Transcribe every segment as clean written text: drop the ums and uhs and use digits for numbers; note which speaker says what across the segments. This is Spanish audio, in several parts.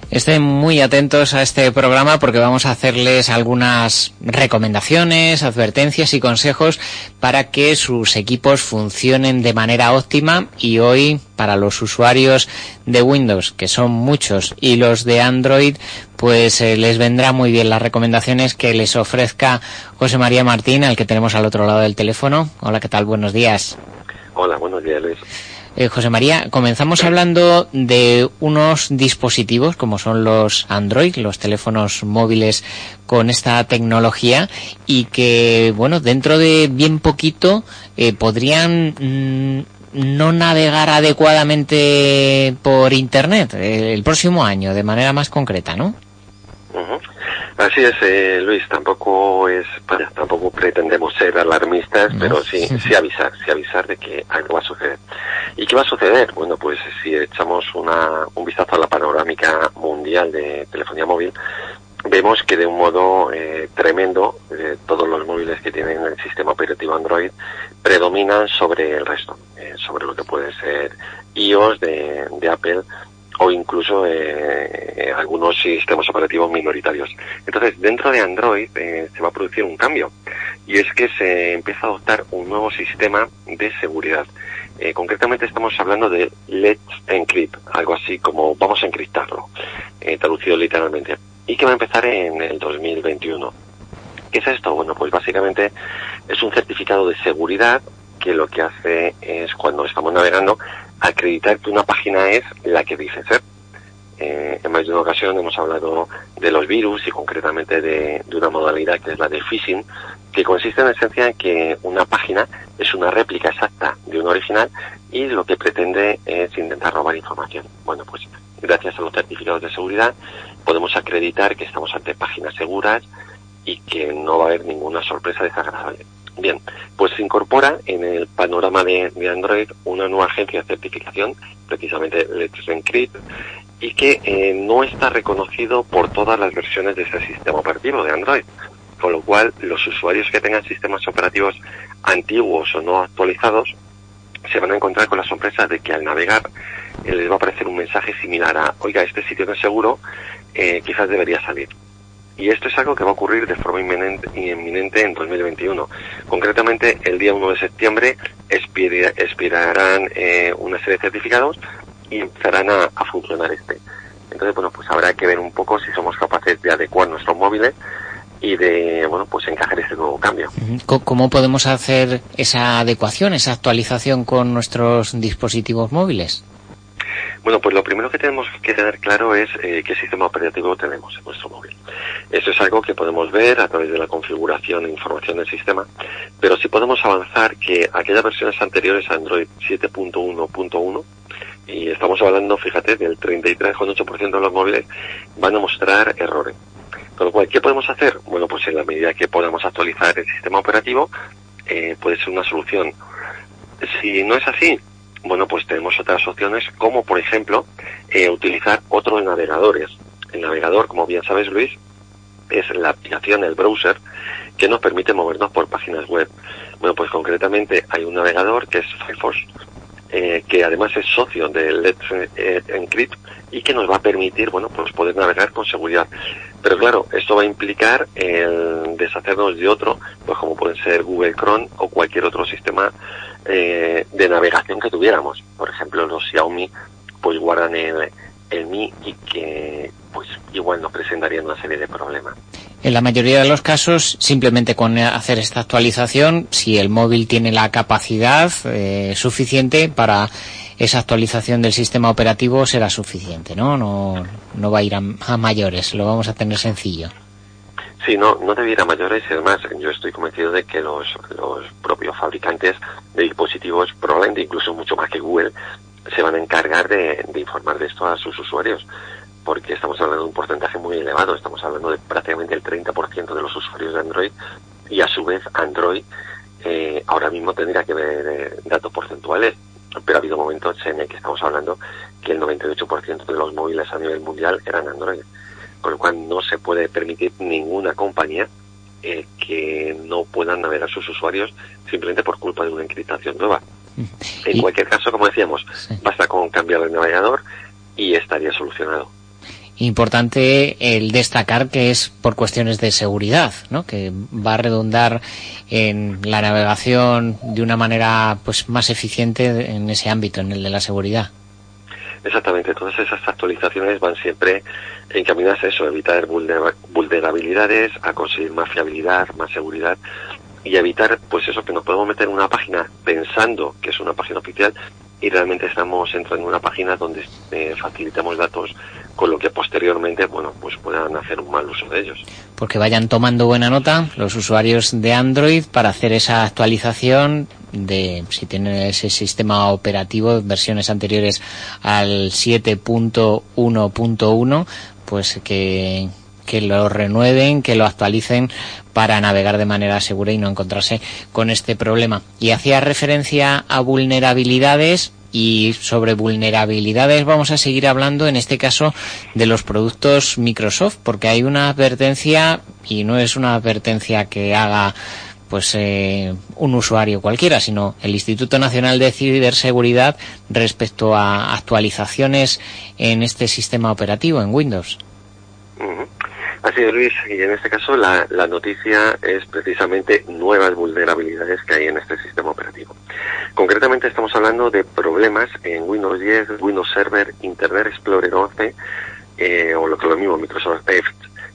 Speaker 1: Estén muy atentos a este programa porque vamos a hacerles algunas recomendaciones, advertencias y consejos para que sus equipos funcionen de manera óptima. Y hoy, para los usuarios de Windows, que son muchos, y los de Android, pues les vendrá muy bien las recomendaciones que les ofrezca José María Martín, al que tenemos al otro lado del teléfono. Hola, ¿qué tal? Buenos días.
Speaker 2: Hola, buenos días, Luis.
Speaker 1: José María, comenzamos hablando de unos dispositivos como son los Android, los teléfonos móviles con esta tecnología, y que, bueno, dentro de bien poquito podrían no navegar adecuadamente por Internet el próximo año, de manera más concreta, ¿no?
Speaker 2: Uh-huh. Así es, Luis, tampoco pretendemos ser alarmistas, ¿no? Pero sí avisar de que algo va a suceder. ¿Y qué va a suceder? Bueno, pues si echamos un vistazo a la panorámica mundial de telefonía móvil, vemos que de un modo tremendo, todos los móviles que tienen el sistema operativo Android predominan sobre el resto, sobre lo que puede ser iOS de Apple, o incluso algunos sistemas operativos minoritarios. Entonces, dentro de Android se va a producir un cambio, y es que se empieza a adoptar un nuevo sistema de seguridad. Concretamente estamos hablando de Let's Encrypt, algo así como vamos a encriptarlo, traducido literalmente, y que va a empezar en el 2021. ¿Qué es esto? Bueno, pues básicamente es un certificado de seguridad que lo que hace es, cuando estamos navegando, acreditar que una página es la que dice ser. En más de una ocasión hemos hablado de los virus y concretamente de una modalidad que es la de phishing, que consiste en esencia en que una página es una réplica exacta de una original y lo que pretende es intentar robar información. Bueno, pues gracias a los certificados de seguridad podemos acreditar que estamos ante páginas seguras y que no va a haber ninguna sorpresa desagradable. Bien, pues se incorpora en el panorama de Android una nueva agencia de certificación, precisamente Let's Encrypt, y que no está reconocido por todas las versiones de ese sistema operativo de Android, con lo cual los usuarios que tengan sistemas operativos antiguos o no actualizados se van a encontrar con la sorpresa de que al navegar les va a aparecer un mensaje similar a: oiga, este sitio no es seguro, quizás debería salir. Y esto es algo que va a ocurrir de forma inminente en 2021. Concretamente, el día 1 de septiembre expirarán una serie de certificados y empezarán a funcionar Entonces, bueno, pues habrá que ver un poco si somos capaces de adecuar nuestros móviles y de, bueno, pues encajar este nuevo cambio.
Speaker 1: ¿Cómo podemos hacer esa adecuación, esa actualización con nuestros dispositivos móviles?
Speaker 2: Bueno, pues lo primero que tenemos que tener claro es qué sistema operativo tenemos en nuestro móvil. Eso es algo que podemos ver a través de la configuración e información del sistema, pero sí podemos avanzar que aquellas versiones anteriores a Android 7.1.1, y estamos hablando, fíjate, del 33,8% de los móviles van a mostrar errores. Con lo cual, ¿qué podemos hacer? Bueno, pues en la medida que podamos actualizar el sistema operativo, puede ser una solución. Si no es así, bueno, pues tenemos otras opciones, como por ejemplo utilizar otros navegadores. El navegador, como bien sabes, Luis, es la aplicación, el browser, que nos permite movernos por páginas web. Bueno, pues concretamente hay un navegador que es Firefox, que además es socio de Let's Encrypt y que nos va a permitir, bueno, pues poder navegar con seguridad. Pero claro, esto va a implicar el deshacernos de otro, pues como pueden ser Google Chrome o cualquier otro sistema de navegación que tuviéramos. Por ejemplo, los Xiaomi pues guardan el Mi, y que pues igual nos presentarían una serie de problemas.
Speaker 1: En la mayoría de los casos, simplemente con hacer esta actualización, si el móvil tiene la capacidad suficiente para esa actualización del sistema operativo, será suficiente, ¿no? No va a ir a mayores, lo vamos a tener sencillo.
Speaker 2: Sí, no debe ir a mayores, y además yo estoy convencido de que los propios fabricantes de dispositivos, probablemente incluso mucho más que Google, se van a encargar de informar de esto a sus usuarios, porque estamos hablando de un porcentaje muy elevado, estamos hablando de prácticamente el 30% de los usuarios de Android, y a su vez Android ahora mismo tendría que ver datos porcentuales, pero ha habido momentos en el que estamos hablando que el 98% de los móviles a nivel mundial eran Android, con lo cual no se puede permitir ninguna compañía que no puedan navegar sus usuarios simplemente por culpa de una encriptación nueva. En cualquier caso, como decíamos, basta con cambiar el navegador y estaría solucionado.
Speaker 1: Importante el destacar que es por cuestiones de seguridad, ¿no? Que va a redundar en la navegación de una manera pues más eficiente en ese ámbito, en el de la seguridad.
Speaker 2: Exactamente, todas esas actualizaciones van siempre encaminadas a eso, a evitar vulnerabilidades, a conseguir más fiabilidad, más seguridad y evitar pues eso, que nos podemos meter en una página pensando que es una página oficial y realmente estamos entrando en una página donde facilitamos datos con lo que posteriormente, bueno, pues puedan hacer un mal uso de ellos.
Speaker 1: Porque vayan tomando buena nota los usuarios de Android para hacer esa actualización de, si tienen ese sistema operativo, versiones anteriores al 7.1.1, pues que lo renueven, que lo actualicen para navegar de manera segura y no encontrarse con este problema. Y hacía referencia a vulnerabilidades, y sobre vulnerabilidades vamos a seguir hablando, en este caso de los productos Microsoft, porque hay una advertencia, y no es una advertencia que haga pues un usuario cualquiera, sino el Instituto Nacional de Ciberseguridad respecto a actualizaciones en este sistema operativo, en Windows.
Speaker 2: Uh-huh. Así es, Luis, y en este caso la noticia es precisamente nuevas vulnerabilidades que hay en este sistema operativo. Concretamente estamos hablando de problemas en Windows 10, Windows Server, Internet Explorer 11 o lo que es lo mismo, Microsoft Edge.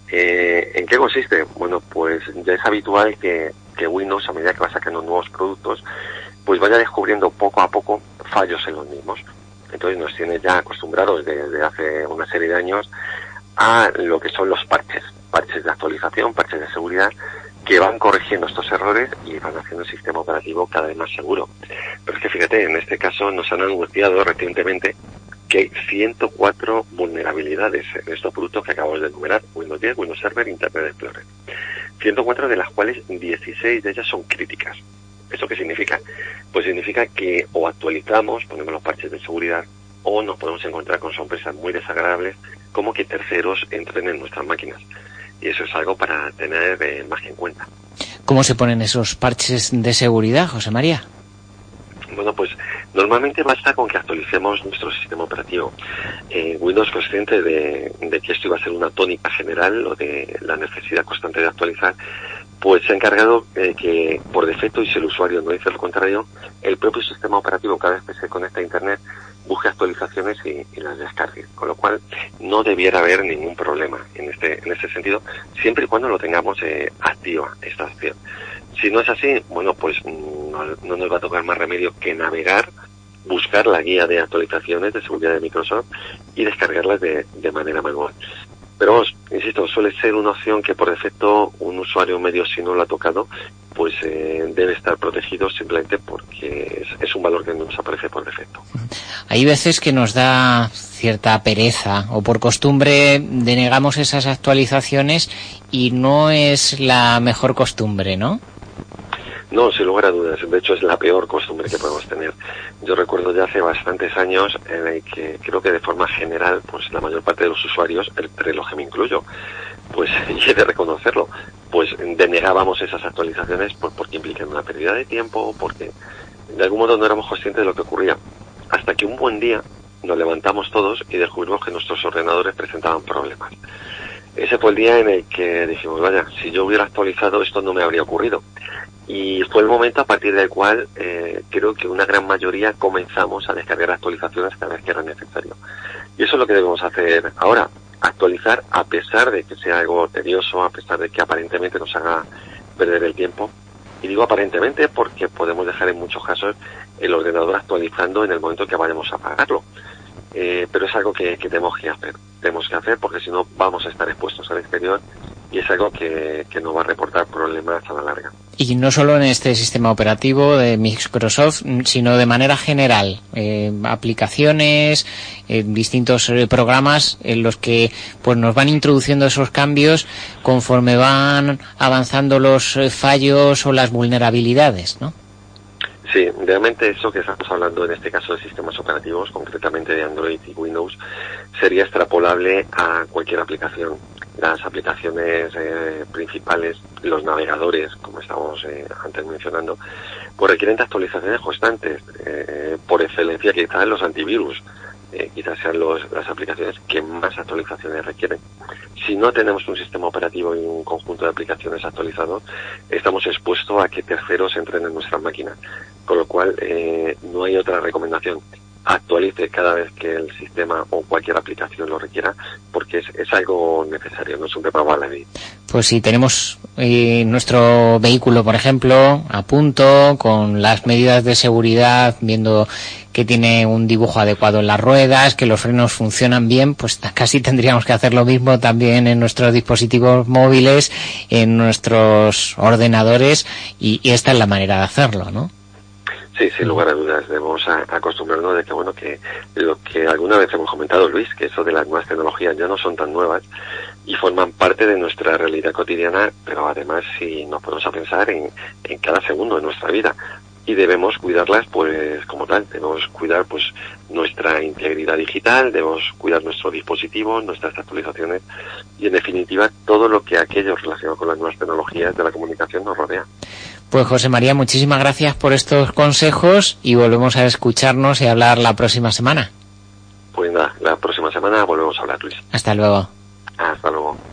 Speaker 2: ¿En qué consiste? Bueno, pues ya es habitual que Windows, a medida que va sacando nuevos productos, pues vaya descubriendo poco a poco fallos en los mismos. Entonces nos tiene ya acostumbrados desde hace una serie de años a lo que son los parches de actualización, parches de seguridad, que van corrigiendo estos errores y van haciendo el sistema operativo cada vez más seguro. Pero es que fíjate, en este caso nos han anunciado recientemente que hay 104 vulnerabilidades en estos productos que acabamos de enumerar: Windows 10, Windows Server, Internet Explorer. 104 de las cuales 16 de ellas son críticas. ¿Eso qué significa? Pues significa que o actualizamos, ponemos los parches de seguridad, o nos podemos encontrar con sorpresas muy desagradables, como que terceros entren en nuestras máquinas. Y eso es algo para tener más en cuenta.
Speaker 1: ¿Cómo se ponen esos parches de seguridad, José María?
Speaker 2: Bueno, pues normalmente basta con que actualicemos nuestro sistema operativo. Windows, consciente de que esto iba a ser una tónica general o de la necesidad constante de actualizar, pues se ha encargado que por defecto, y si el usuario no dice lo contrario, el propio sistema operativo, cada vez que se conecta a Internet, busque actualizaciones y las descargue, con lo cual no debiera haber ningún problema en este sentido, siempre y cuando lo tengamos activa esta opción. Si no es así, bueno, pues no nos va a tocar más remedio que navegar, buscar la guía de actualizaciones de seguridad de Microsoft y descargarlas de manera manual. Pero vamos, insisto, suele ser una opción que por defecto un usuario medio, si no lo ha tocado, pues debe estar protegido simplemente porque es un valor que nos aparece por defecto.
Speaker 1: Hay veces que nos da cierta pereza o por costumbre denegamos esas actualizaciones y no es la mejor costumbre, ¿no?
Speaker 2: No, sin lugar a dudas. De hecho, es la peor costumbre que podemos tener. Yo recuerdo ya hace bastantes años en el que creo que de forma general, pues la mayor parte de los usuarios, entre los que me incluyo, pues y he de reconocerlo, pues denegábamos esas actualizaciones porque implican una pérdida de tiempo, porque de algún modo no éramos conscientes de lo que ocurría. Hasta que un buen día nos levantamos todos y descubrimos que nuestros ordenadores presentaban problemas. Ese fue el día en el que dijimos, vaya, si yo hubiera actualizado esto no me habría ocurrido. Y fue el momento a partir del cual creo que una gran mayoría comenzamos a descargar actualizaciones cada vez que era necesario. Y eso es lo que debemos hacer ahora, actualizar a pesar de que sea algo tedioso, a pesar de que aparentemente nos haga perder el tiempo. Y digo aparentemente porque podemos dejar en muchos casos el ordenador actualizando en el momento que vayamos a apagarlo. Pero es algo que tenemos que hacer. Tenemos que hacer porque si no vamos a estar expuestos al exterior y es algo que nos va a reportar problemas a la larga.
Speaker 1: Y no solo en este sistema operativo de Microsoft, sino de manera general, aplicaciones, distintos programas en los que pues nos van introduciendo esos cambios conforme van avanzando los fallos o las vulnerabilidades, ¿no?
Speaker 2: Sí, realmente eso que estamos hablando en este caso de sistemas operativos, concretamente de Android y Windows, sería extrapolable a cualquier aplicación. Las aplicaciones principales, los navegadores, como estábamos antes mencionando, pues requieren de actualizaciones constantes. Por excelencia quizás los antivirus. quizás sean las aplicaciones que más actualizaciones requieren. Si no tenemos un sistema operativo y un conjunto de aplicaciones actualizados, estamos expuestos a que terceros entren en nuestras máquinas, con lo cual no hay otra recomendación. Actualice cada vez que el sistema o cualquier aplicación lo requiera, porque es algo necesario, no es un tema baladí.
Speaker 1: Pues si tenemos nuestro vehículo, por ejemplo, a punto, con las medidas de seguridad, viendo que tiene un dibujo adecuado en las ruedas, que los frenos funcionan bien, pues casi tendríamos que hacer lo mismo también en nuestros dispositivos móviles, en nuestros ordenadores, y esta es la manera de hacerlo, ¿no?
Speaker 2: Sí, sin lugar a dudas, debemos acostumbrarnos de que, bueno, que lo que alguna vez hemos comentado, Luis, que eso de las nuevas tecnologías ya no son tan nuevas y forman parte de nuestra realidad cotidiana, pero además si nos ponemos a pensar en cada segundo de nuestra vida, y debemos cuidarlas pues como tal, debemos cuidar pues nuestra integridad digital, debemos cuidar nuestros dispositivos, nuestras actualizaciones y en definitiva todo lo que aquello relacionado con las nuevas tecnologías de la comunicación nos rodea.
Speaker 1: Pues José María, muchísimas gracias por estos consejos y volvemos a escucharnos y hablar la próxima semana.
Speaker 2: Pues nada, la próxima semana volvemos a hablar, Luis.
Speaker 1: Hasta luego.
Speaker 2: Hasta luego.